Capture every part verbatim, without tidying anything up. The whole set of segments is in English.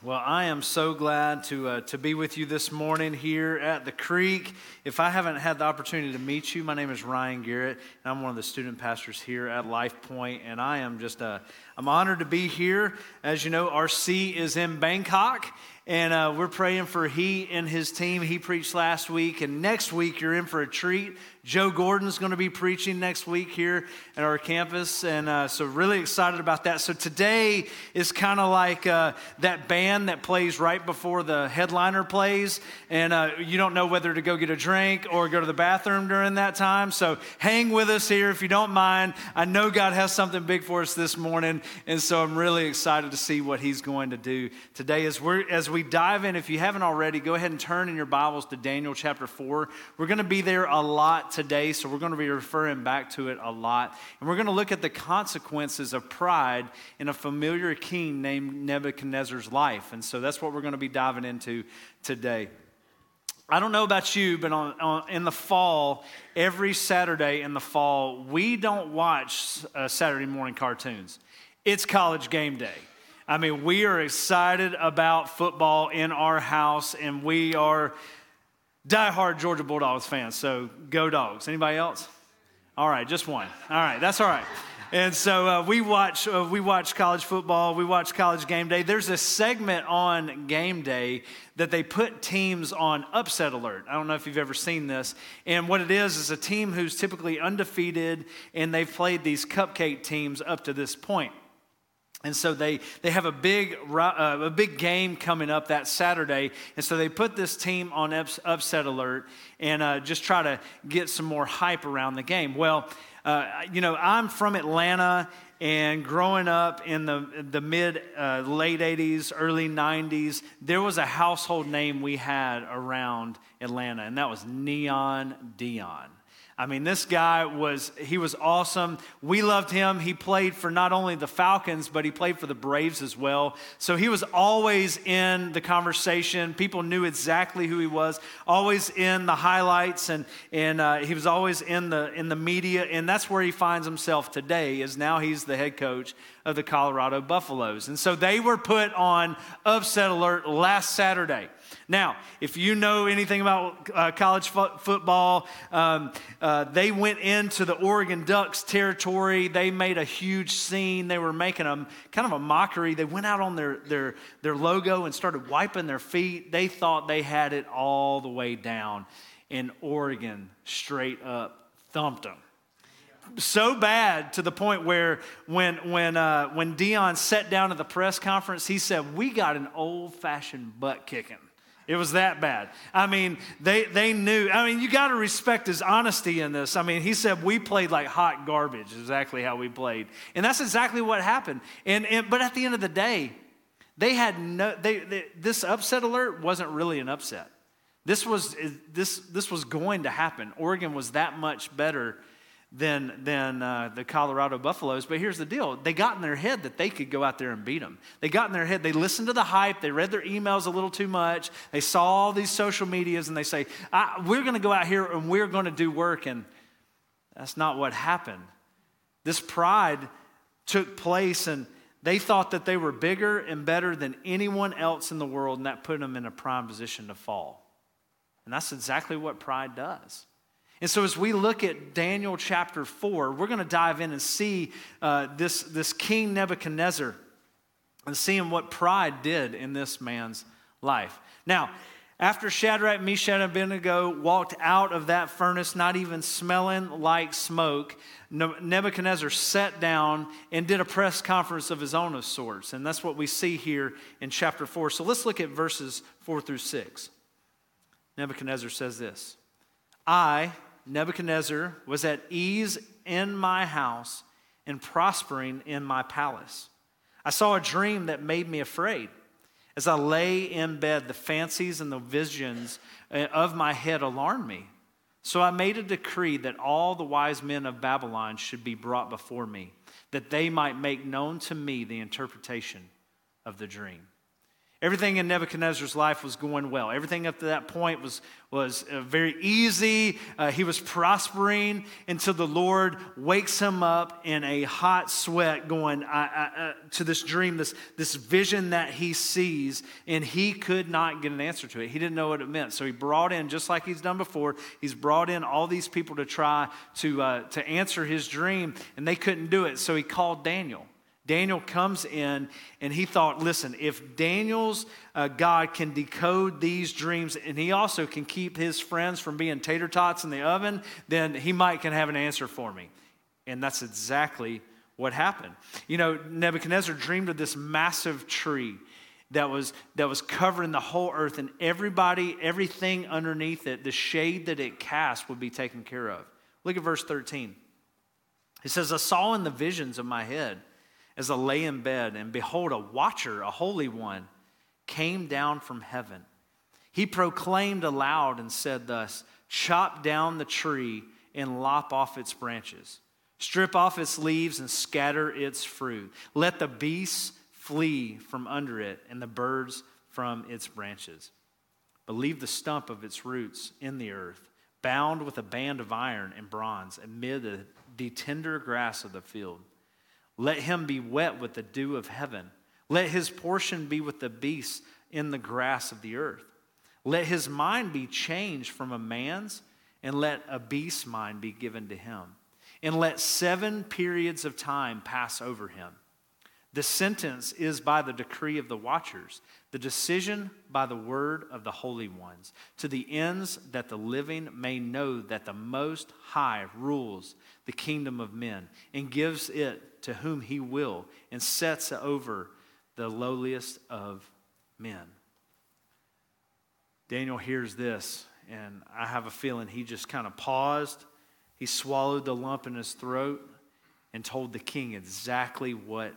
Well, I am so glad to uh, to be with you this morning here at the Creek. If I haven't had the opportunity to meet you, my name is Ryan Garrett, and I'm one of the student pastors here at Life Point, and I am just uh, I'm honored to be here. As you know, R C is in Bangkok, and uh, we're praying for he and his team. He preached last week, and next week you're in for a treat. Joe Gordon's going to be preaching next week here at our campus, and uh, so really excited about that. So today is kind of like uh, that band that plays right before the headliner plays, and uh, you don't know whether to go get a drink or go to the bathroom during that time. So hang with us here if you don't mind. I know God has something big for us this morning, and so I'm really excited to see what He's going to do today. As we as we dive in, if you haven't already, go ahead and turn in your Bibles to Daniel chapter four. We're going to be there a lot today, so we're going to be referring back to it a lot. And we're going to look at the consequences of pride in a familiar king named Nebuchadnezzar's life. And so that's what we're going to be diving into today. I don't know about you, but on, on, in the fall, every Saturday in the fall, we don't watch uh, Saturday morning cartoons. It's college game day. I mean, we are excited about football in our house, and we are diehard Georgia Bulldogs fans, so go Dogs. Anybody else? All right, just one. All right, that's all right. And so uh, we watch uh, we watch college football, we watch college game day. There's a segment on game day that they put teams on upset alert. I don't know if you've ever seen this. And what it is is a team who's typically undefeated, and they've played these cupcake teams up to this point. And so they, they have a big uh, a big game coming up that Saturday. And so they put this team on upset alert and uh, just try to get some more hype around the game. Well, uh, you know, I'm from Atlanta, and growing up in the, the mid, uh, late eighties, early nineties, there was a household name we had around Atlanta, and that was Neon Deion. I mean, this guy was, he was awesome. We loved him. He played for not only the Falcons, but he played for the Braves as well. So he was always in the conversation. People knew exactly who he was, always in the highlights, and, and uh, he was always in the, in the media. And that's where he finds himself today, is now he's the head coach of the Colorado Buffaloes. And so they were put on upset alert last Saturday. Now, if you know anything about uh, college fo- football, um, uh, they went into the Oregon Ducks territory. They made a huge scene. They were making a kind of a mockery. They went out on their, their, their logo and started wiping their feet. They thought they had it all the way down, and Oregon straight up thumped them. So bad to the point where when when uh, when Deion sat down at the press conference, he said, "We got an old-fashioned butt kicking." It was that bad. I mean, they they knew. I mean, you got to respect his honesty in this. I mean, he said we played like hot garbage. Exactly how we played, and that's exactly what happened. And, and but at the end of the day, they had no. They, they this upset alert wasn't really an upset. This was this this was going to happen. Oregon was that much better than than uh, the Colorado Buffaloes. But here's the deal. They got in their head that they could go out there and beat them. They got in their head. They listened to the hype. They read their emails a little too much. They saw all these social medias, and they say, I, we're going to go out here and we're going to do work. And that's not what happened. This pride took place, and they thought that they were bigger and better than anyone else in the world, and that put them in a prime position to fall. And that's exactly what pride does. And so as we look at Daniel chapter four, we're going to dive in and see uh, this, this King Nebuchadnezzar and seeing what pride did in this man's life. Now, after Shadrach, Meshach, and Abednego walked out of that furnace, not even smelling like smoke, Nebuchadnezzar sat down and did a press conference of his own of sorts. And that's what we see here in chapter four. So let's look at verses four through six. Nebuchadnezzar says this: I, Nebuchadnezzar, was at ease in my house and prospering in my palace. I saw a dream that made me afraid. As I lay in bed, the fancies and the visions of my head alarmed me. So I made a decree that all the wise men of Babylon should be brought before me, that they might make known to me the interpretation of the dream. Everything in Nebuchadnezzar's life was going well. Everything up to that point was, was uh, very easy. Uh, he was prospering until the Lord wakes him up in a hot sweat going I, I, uh, to this dream, this, this vision that he sees, and he could not get an answer to it. He didn't know what it meant. So he brought in, just like he's done before, he's brought in all these people to try to, uh, to answer his dream, and they couldn't do it. So he called Daniel. Daniel comes in, and he thought, listen, if Daniel's uh, God can decode these dreams, and he also can keep his friends from being tater tots in the oven, then he might can have an answer for me. And that's exactly what happened. You know, Nebuchadnezzar dreamed of this massive tree that was, that was covering the whole earth, and everybody, everything underneath it, the shade that it cast would be taken care of. Look at verse thirteen. It says, I saw in the visions of my head, as I lay in bed, and behold, a watcher, a holy one, came down from heaven. He proclaimed aloud and said thus, chop down the tree and lop off its branches. Strip off its leaves and scatter its fruit. Let the beasts flee from under it and the birds from its branches. But leave the stump of its roots in the earth, bound with a band of iron and bronze amid the, the tender grass of the field. Let him be wet with the dew of heaven. Let his portion be with the beasts in the grass of the earth. Let his mind be changed from a man's, and let a beast's mind be given to him. And let seven periods of time pass over him. The sentence is by the decree of the watchers, the decision by the word of the holy ones, to the ends that the living may know that the Most High rules the kingdom of men and gives it to whom he will and sets over the lowliest of men. Daniel hears this, and I have a feeling he just kind of paused. He swallowed the lump in his throat and told the king exactly what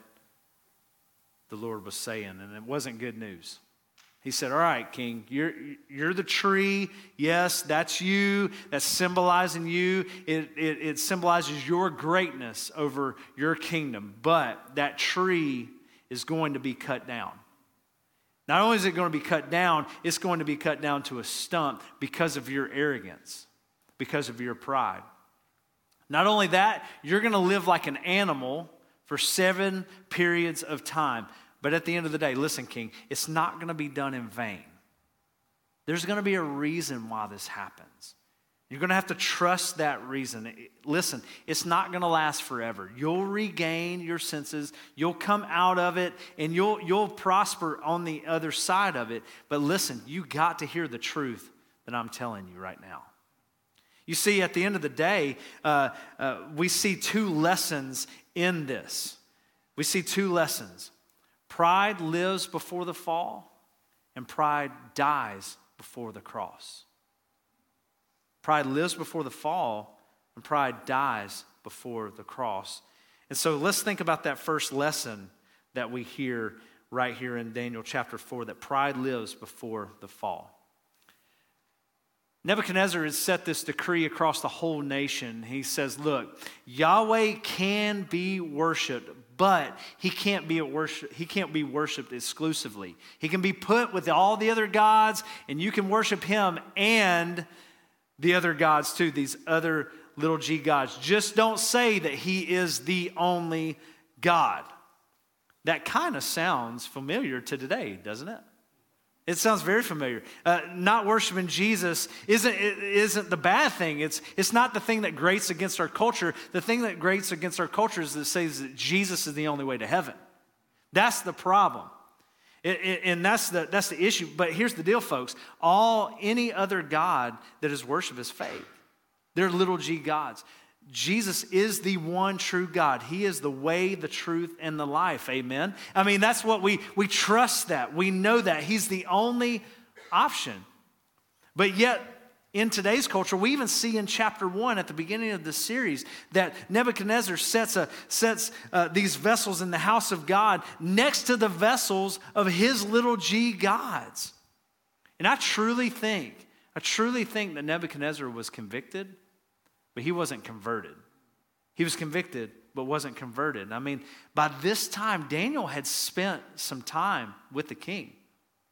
the Lord was saying, and it wasn't good news. He said, all right, king, you're, you're the tree. Yes, that's you. That's symbolizing you. It, it, it symbolizes your greatness over your kingdom. But that tree is going to be cut down. Not only is it going to be cut down, it's going to be cut down to a stump because of your arrogance, because of your pride. Not only that, you're going to live like an animal for seven periods of time. But at the end of the day, listen, king, it's not going to be done in vain. There's going to be a reason why this happens. You're going to have to trust that reason. Listen, it's not going to last forever. You'll regain your senses. You'll come out of it, and you'll, you'll prosper on the other side of it. But listen, you got to hear the truth that I'm telling you right now. You see, at the end of the day, uh, uh, we see two lessons in this. We see two lessons. Pride lives before the fall, and pride dies before the cross. Pride lives before the fall, and pride dies before the cross. And so let's think about that first lesson that we hear right here in Daniel chapter four, that pride lives before the fall. Nebuchadnezzar has set this decree across the whole nation. He says, look, Yahweh can be worshiped, but he can't be worship, he can't be worshiped exclusively. He can be put with all the other gods, and you can worship him and the other gods too, these other little g gods. Just don't say that he is the only God. That kind of sounds familiar to today, doesn't it? It sounds very familiar. Uh, not worshiping Jesus isn't, it isn't the bad thing. It's, it's not the thing that grates against our culture. The thing that grates against our culture is that says that Jesus is the only way to heaven. That's the problem. It, it, and that's the, that's the issue. But here's the deal, folks. All, any other God that is worship is fake. They're little g gods. Jesus is the one true God. He is the way, the truth, and the life. Amen? I mean, that's what we, we trust that. We know that. He's the only option. But yet, in today's culture, we even see in chapter one at the beginning of the series that Nebuchadnezzar sets, a, sets uh, these vessels in the house of God next to the vessels of his little g gods. And I truly think, I truly think that Nebuchadnezzar was convicted, but he wasn't converted. He was convicted, but wasn't converted. I mean, by this time, Daniel had spent some time with the king.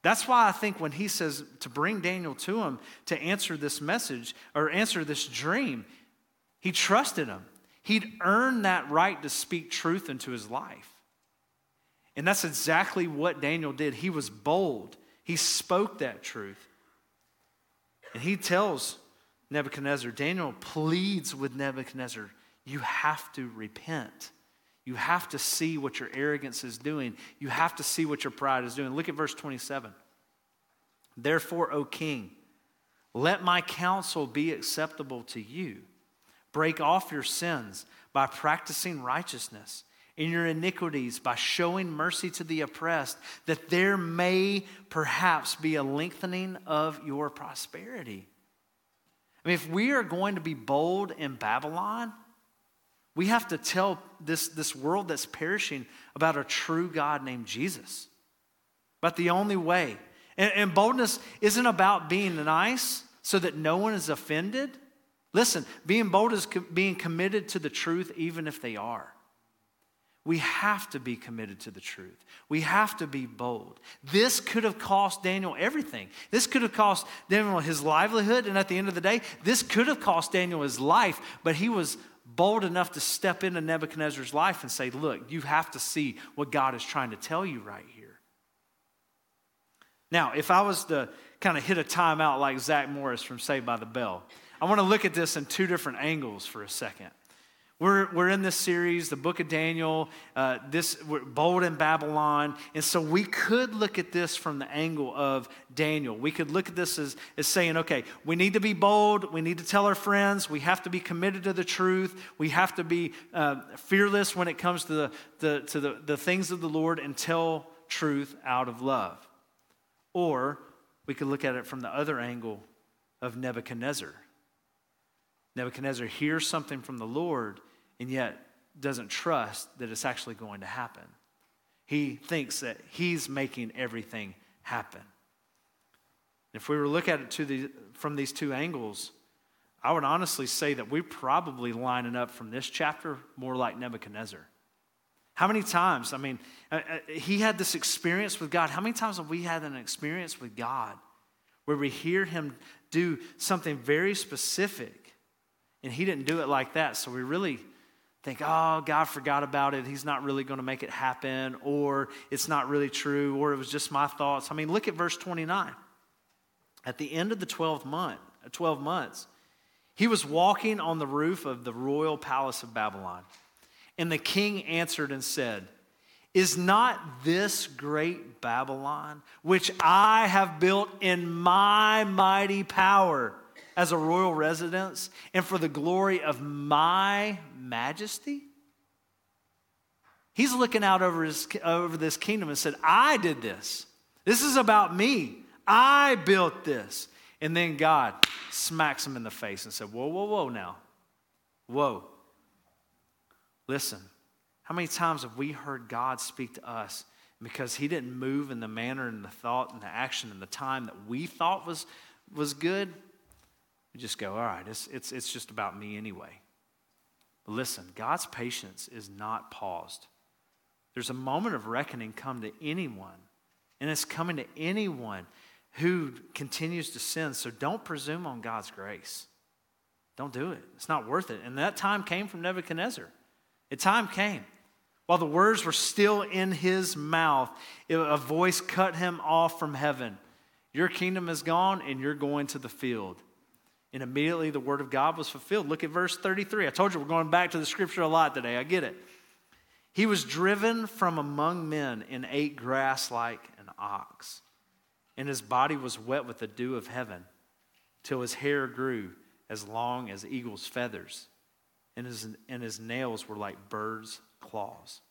That's why I think when he says to bring Daniel to him to answer this message or answer this dream, he trusted him. He'd earned that right to speak truth into his life. And that's exactly what Daniel did. He was bold. He spoke that truth. And he tells Nebuchadnezzar, Daniel pleads with Nebuchadnezzar, you have to repent. You have to see what your arrogance is doing. You have to see what your pride is doing. Look at verse twenty-seven. Therefore, O king, let my counsel be acceptable to you. Break off your sins by practicing righteousness, in your iniquities by showing mercy to the oppressed, that there may perhaps be a lengthening of your prosperity. I mean, if we are going to be bold in Babylon, we have to tell this, this world that's perishing about a true God named Jesus, about the only way. And, and boldness isn't about being nice so that no one is offended. Listen, being bold is co- being committed to the truth even if they are. We have to be committed to the truth. We have to be bold. This could have cost Daniel everything. This could have cost Daniel his livelihood, and at the end of the day, this could have cost Daniel his life, but he was bold enough to step into Nebuchadnezzar's life and say, look, you have to see what God is trying to tell you right here. Now, if I was to kind of hit a timeout like Zach Morris from Saved by the Bell, I want to look at this in two different angles for a second. We're, we're in this series, the book of Daniel, uh, this we're bold in Babylon. And so we could look at this from the angle of Daniel. We could look at this as, as saying, okay, we need to be bold. We need to tell our friends. We have to be committed to the truth. We have to be uh, fearless when it comes to, the, the, to the, the things of the Lord and tell truth out of love. Or we could look at it from the other angle of Nebuchadnezzar. Nebuchadnezzar hears something from the Lord and yet doesn't trust that it's actually going to happen. He thinks that he's making everything happen. If we were to look at it to the, from these two angles, I would honestly say that we're probably lining up from this chapter more like Nebuchadnezzar. How many times, I mean, uh, uh, he had this experience with God. How many times have we had an experience with God where we hear him do something very specific and he didn't do it like that, so we really think, oh, God forgot about it. He's not really going to make it happen, or it's not really true, or it was just my thoughts. I mean, look at verse twenty-nine. At the end of the twelfth month, twelve months, he was walking on the roof of the royal palace of Babylon. And the king answered and said, is not this great Babylon, which I have built in my mighty power, as a royal residence and for the glory of my majesty? He's looking out over, his, over this kingdom and said, I did this. This is about me. I built this. And then God smacks him in the face and said, whoa, whoa, whoa now. Whoa. Listen, how many times have we heard God speak to us because he didn't move in the manner and the thought and the action and the time that we thought was, was good? We just go, all right, it's, it's, it's just about me anyway. But listen, God's patience is not paused. There's a moment of reckoning come to anyone, and it's coming to anyone who continues to sin. So don't presume on God's grace. Don't do it. It's not worth it. And that time came from Nebuchadnezzar. The time came. While the words were still in his mouth, a voice cut him off from heaven. Your kingdom is gone, and you're going to the field. And immediately the word of God was fulfilled. Look at verse thirty-three. I told you we're going back to the scripture a lot today. I get it. He was driven from among men and ate grass like an ox. And his body was wet with the dew of heaven till his hair grew as long as eagle's feathers. And his, and his nails were like birds' claws.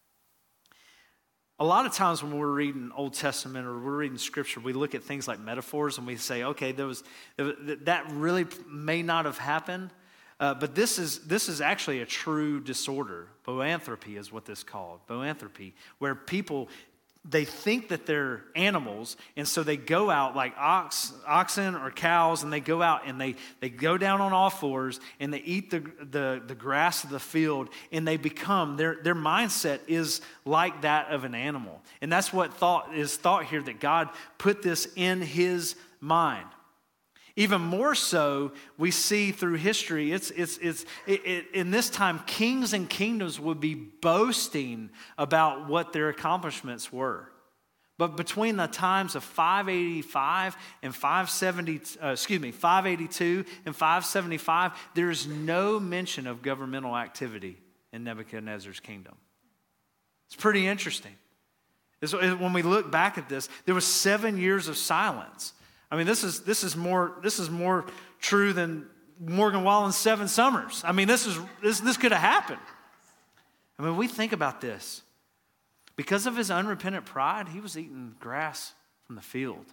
A lot of times when we're reading Old Testament or we're reading Scripture, we look at things like metaphors and we say, okay, there was, that really may not have happened, uh, but this is, this is actually a true disorder. Boanthropy is what this is called, boanthropy, where people they think that they're animals, and so they go out like ox, oxen or cows, and they go out and they, they go down on all fours, and they eat the, the, the grass of the field, and they become, their, their mindset is like that of an animal. And that's what thought is thought here, that God put this in his mind. Even more so, we see through history, it's, it's, it's, it, it, in this time, kings and kingdoms would be boasting about what their accomplishments were. But between the times of five eighty-five and five seventy, uh, excuse me, five eighty-two and five seventy-five, there is no mention of governmental activity in Nebuchadnezzar's kingdom. It's pretty interesting. It's, when we look back at this, there was seven years of silence. I mean, this is this is more this is more true than Morgan Wallen's Seven Summers. I mean, this is this this could have happened. I mean, we think about this. Because of his unrepentant pride, he was eating grass from the field.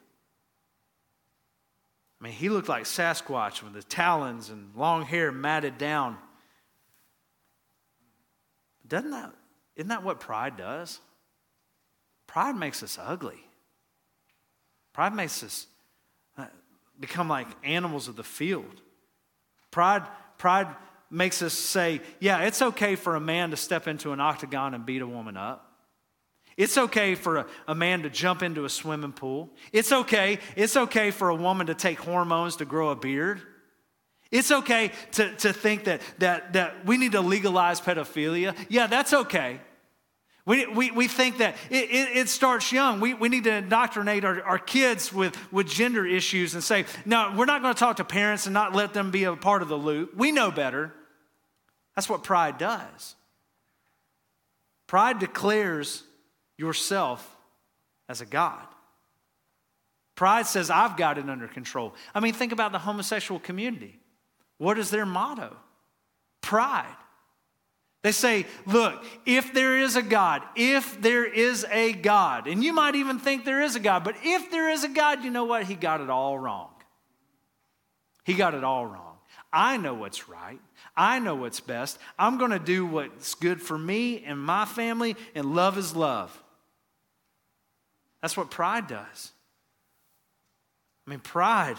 I mean, he looked like Sasquatch with the talons and long hair matted down. Doesn't that isn't that what pride does? Pride makes us ugly. Pride makes us become like animals of the field. Pride, pride makes us say, yeah, it's okay for a man to step into an octagon and beat a woman up. It's okay for a, a man to jump into a swimming pool. It's okay, it's okay for a woman to take hormones to grow a beard. It's okay to, to think that, that, that we need to legalize pedophilia. Yeah, that's okay. We, we, we think that it, it, it starts young. We, we need to indoctrinate our, our kids with, with gender issues and say, no, we're not going to talk to parents and not let them be a part of the loop. We know better. That's what pride does. Pride declares yourself as a god. Pride says, I've got it under control. I mean, think about the homosexual community. What is their motto? Pride. They say, look, if there is a God, if there is a God, and you might even think there is a God, but if there is a God, you know what? He got it all wrong. He got it all wrong. I know what's right. I know what's best. I'm going to do what's good for me and my family, and love is love. That's what pride does. I mean, pride.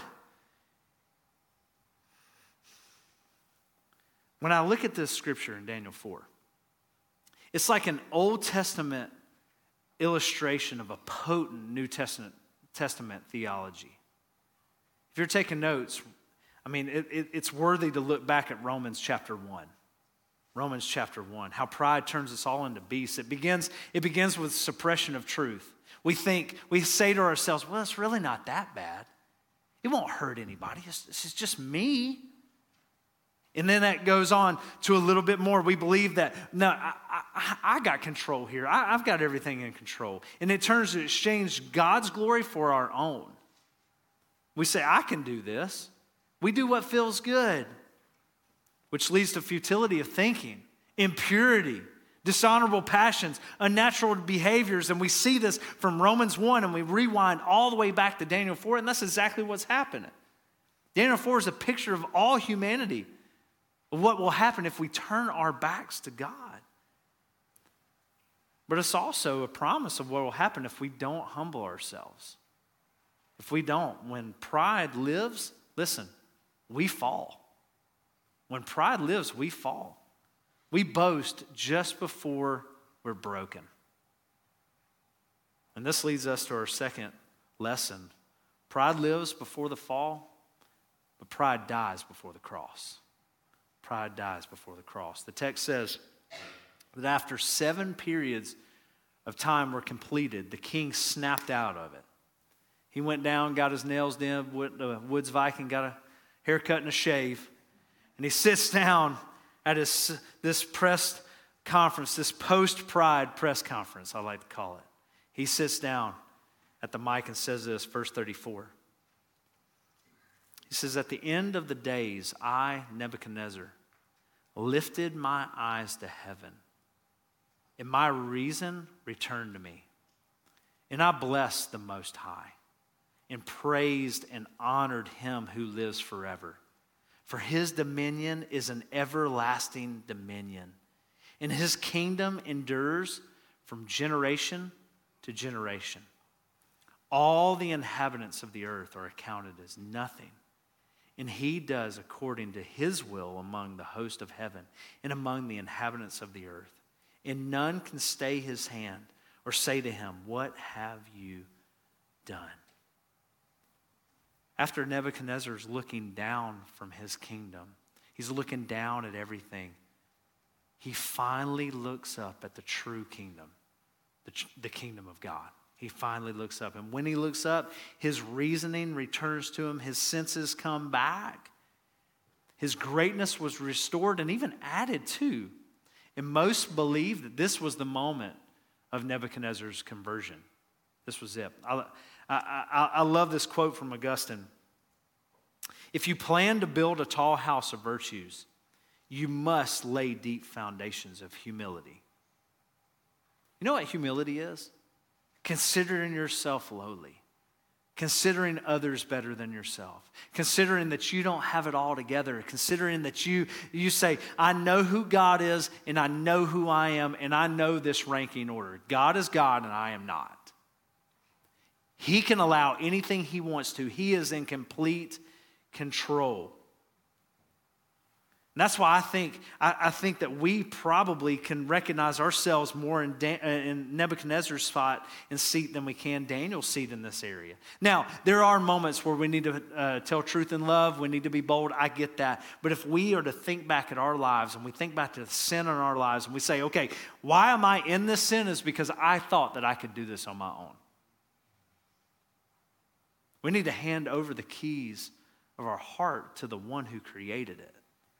When I look at this scripture in Daniel four, it's like an Old Testament illustration of a potent New Testament, Testament theology. If you're taking notes, I mean, it, it, it's worthy to look back at Romans chapter one. Romans chapter one, how pride turns us all into beasts. It begins, it begins with suppression of truth. We think, we say to ourselves, well, it's really not that bad. It won't hurt anybody. It's, it's just me. And then that goes on to a little bit more. We believe that, no, I, I, I got control here. I, I've got everything in control. And it turns to exchange God's glory for our own. We say, I can do this. We do what feels good, which leads to futility of thinking, impurity, dishonorable passions, unnatural behaviors. And we see this from Romans one, and we rewind all the way back to Daniel four, and that's exactly what's happening. Daniel four is a picture of all humanity. What will happen if we turn our backs to God? But it's also a promise of what will happen if we don't humble ourselves. If we don't, when pride lives, listen, we fall. When pride lives, we fall. We boast just before we're broken. And this leads us to our second lesson. Pride lives before the fall, but pride dies before the cross. Pride dies before the cross. The text says that after seven periods of time were completed, the king snapped out of it. He went down, got his nails done, went to Woods Viking, got a haircut and a shave, and he sits down at his, this press conference, this post-pride press conference, I like to call it. He sits down at the mic and says this, verse thirty-four. He says, at the end of the days, I, Nebuchadnezzar, lifted my eyes to heaven, and my reason returned to me. And I blessed the Most High, and praised and honored him who lives forever. For his dominion is an everlasting dominion, and his kingdom endures from generation to generation. All the inhabitants of the earth are accounted as nothing. And he does according to his will among the host of heaven and among the inhabitants of the earth. And none can stay his hand or say to him, what have you done? After Nebuchadnezzar's looking down from his kingdom, he's looking down at everything. He finally looks up at the true kingdom, the, the kingdom of God. He finally looks up. And when he looks up, his reasoning returns to him. His senses come back. His greatness was restored and even added to. And most believe that this was the moment of Nebuchadnezzar's conversion. This was it. I, I, I love this quote from Augustine. If you plan to build a tall house of virtues, you must lay deep foundations of humility. You know what humility is? Considering yourself lowly, considering others better than yourself, considering that you don't have it all together, considering that you, you say, I know who God is and I know who I am and I know this ranking order. God is God and I am not. He can allow anything he wants to. He is in complete control. And that's why I think I, I think that we probably can recognize ourselves more in, Dan, in Nebuchadnezzar's spot and seat than we can Daniel's seat in this area. Now, there are moments where we need to uh, tell truth in love. We need to be bold. I get that. But if we are to think back at our lives and we think back to the sin in our lives and we say, okay, why am I in this sin? Is because I thought that I could do this on my own. We need to hand over the keys of our heart to the one who created it.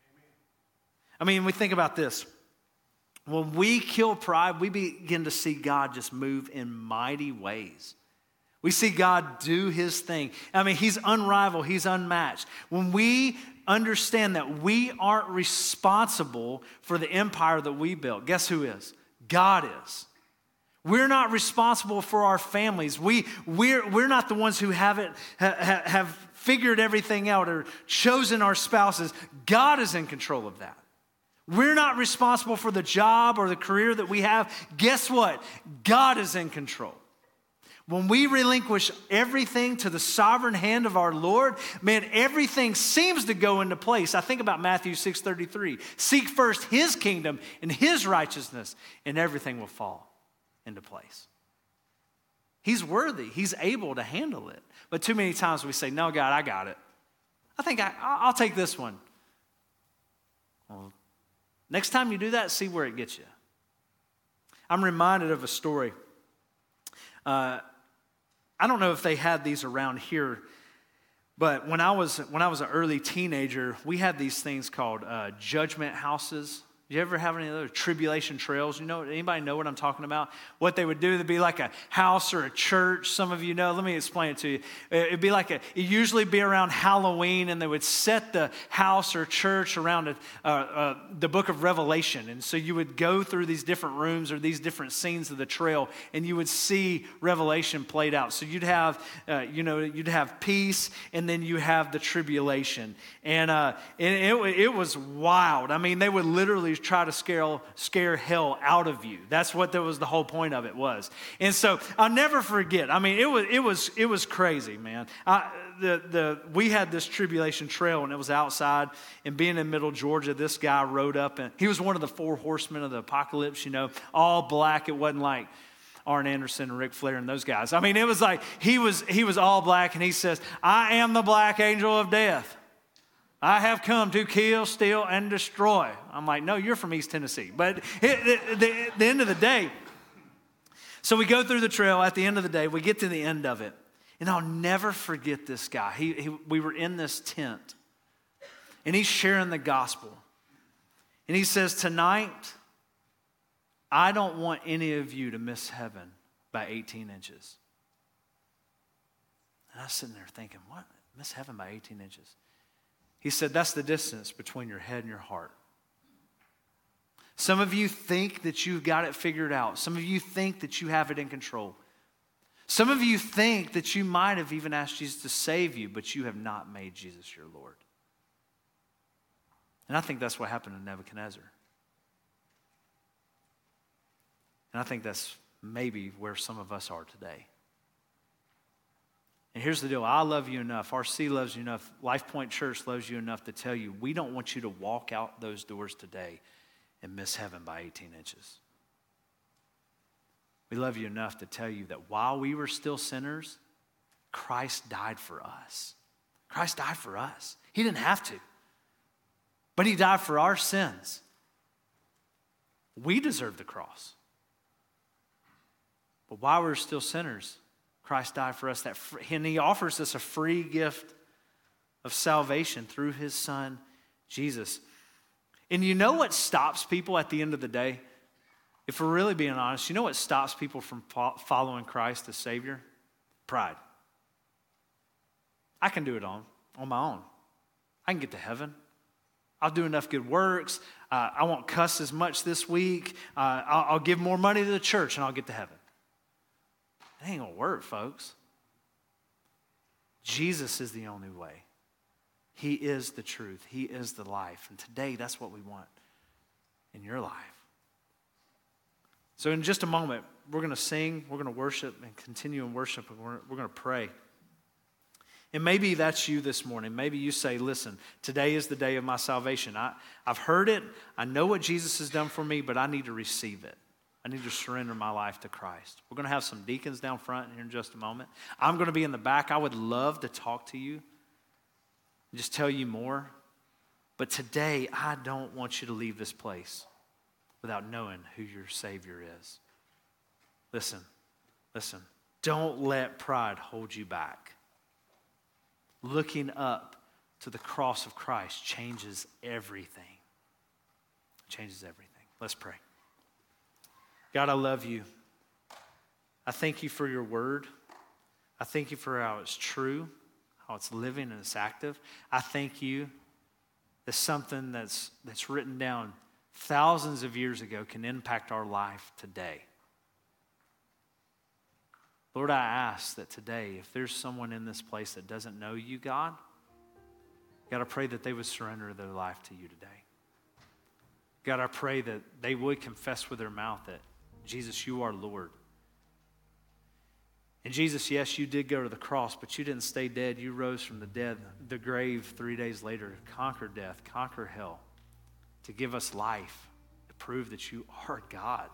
I mean, we think about this. When we kill pride, we begin to see God just move in mighty ways. We see God do his thing. I mean, he's unrivaled. He's unmatched. When we understand that we aren't responsible for the empire that we built, guess who is? God is. We're not responsible for our families. We, we're, we're not the ones who haven't, ha, have figured everything out or chosen our spouses. God is in control of that. We're not responsible for the job or the career that we have. Guess what? God is in control. When we relinquish everything to the sovereign hand of our Lord, man, everything seems to go into place. I think about Matthew six thirty-three. Seek first his kingdom and his righteousness, and everything will fall into place. He's worthy. He's able to handle it. But too many times we say, no, God, I got it. I think I, I'll take this one. Well, next time you do that, see where it gets you. I'm reminded of a story. Uh, I don't know if they had these around here, but when I was when I was an early teenager, we had these things called uh, judgment houses. You ever have any of those tribulation trails? You know, anybody know what I'm talking about? What they would do, it'd be like a house or a church. Some of you know. Let me explain it to you. It'd be like a. It usually be around Halloween, and they would set the house or church around a, uh, uh, the book of Revelation, and so you would go through these different rooms or these different scenes of the trail, and you would see Revelation played out. So you'd have, uh, you know, you'd have peace, and then you have the tribulation, and uh, and it it was wild. I mean, they would literally try to scare, scare hell out of you. That's what that was the whole point of it was. And so I'll never forget. I mean, it was it was it was crazy, man. I, the the we had this tribulation trail, and it was outside. And being in Middle Georgia, this guy rode up, and he was one of the four horsemen of the apocalypse. You know, all black. It wasn't like Arn Anderson and Ric Flair and those guys. I mean, it was like he was he was all black, and he says, "I am the black angel of death. I have come to kill, steal, and destroy." I'm like, no, you're from East Tennessee. But at the, the end of the day, so we go through the trail. At the end of the day, we get to the end of it. And I'll never forget this guy. He, he, we were in this tent, and he's sharing the gospel. And he says, tonight, I don't want any of you to miss heaven by eighteen inches. And I was sitting there thinking, what? Miss heaven by eighteen inches? He said, that's the distance between your head and your heart. Some of you think that you've got it figured out. Some of you think that you have it in control. Some of you think that you might have even asked Jesus to save you, but you have not made Jesus your Lord. And I think that's what happened to Nebuchadnezzar. And I think that's maybe where some of us are today. And here's the deal. I love you enough. R C loves you enough. Life Point Church loves you enough to tell you we don't want you to walk out those doors today and miss heaven by eighteen inches. We love you enough to tell you that while we were still sinners, Christ died for us. Christ died for us. He didn't have to, but he died for our sins. We deserve the cross. But while we were still sinners, Christ died for us. That free, and he offers us a free gift of salvation through his son, Jesus. And you know what stops people at the end of the day? If we're really being honest, you know what stops people from following Christ as Savior? Pride. I can do it on, on my own. I can get to heaven. I'll do enough good works. Uh, I won't cuss as much this week. Uh, I'll, I'll give more money to the church and I'll get to heaven. It ain't gonna work, folks. Jesus is the only way. He is the truth. He is the life. And today, that's what we want in your life. So in just a moment, we're going to sing, we're going to worship and continue in worship, and we're, we're going to pray. And maybe that's you this morning. Maybe you say, listen, today is the day of my salvation. I, I've heard it. I know what Jesus has done for me, but I need to receive it. I need to surrender my life to Christ. We're going to have some deacons down front here in just a moment. I'm going to be in the back. I would love to talk to you and just tell you more. But today, I don't want you to leave this place without knowing who your Savior is. Listen, listen. Don't let pride hold you back. Looking up to the cross of Christ changes everything. Changes everything. Let's pray. God, I love you. I thank you for your word. I thank you for how it's true, how it's living and it's active. I thank you that something that's, that's written down thousands of years ago can impact our life today. Lord, I ask that today, if there's someone in this place that doesn't know you, God, God, I pray that they would surrender their life to you today. God, I pray that they would confess with their mouth that, Jesus, you are Lord. And Jesus, yes, you did go to the cross, but you didn't stay dead. You rose from the dead, the grave three days later, conquer death, conquer hell, to give us life, to prove that you are God.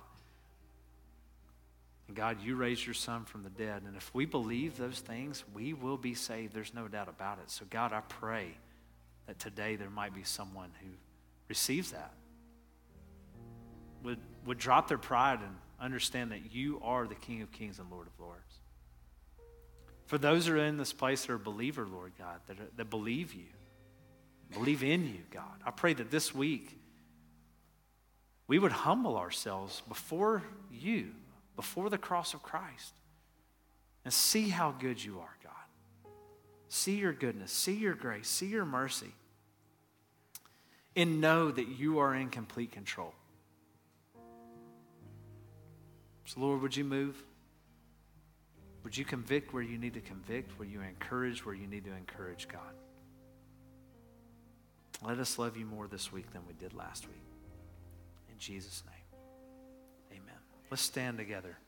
And God, you raised your son from the dead. And if we believe those things, we will be saved. There's no doubt about it. So God, I pray that today there might be someone who receives that, would, would drop their pride and understand that you are the King of Kings and Lord of Lords. For those who are in this place that are a believer, Lord God, that, are, that believe you, believe in you, God, I pray that this week we would humble ourselves before you, before the cross of Christ, and see how good you are, God. See your goodness, see your grace, see your mercy, and know that you are in complete control. So Lord, would you move? Would you convict where you need to convict? Would you encourage where you need to encourage, God? Let us love you more this week than we did last week. In Jesus' name, amen. Let's stand together.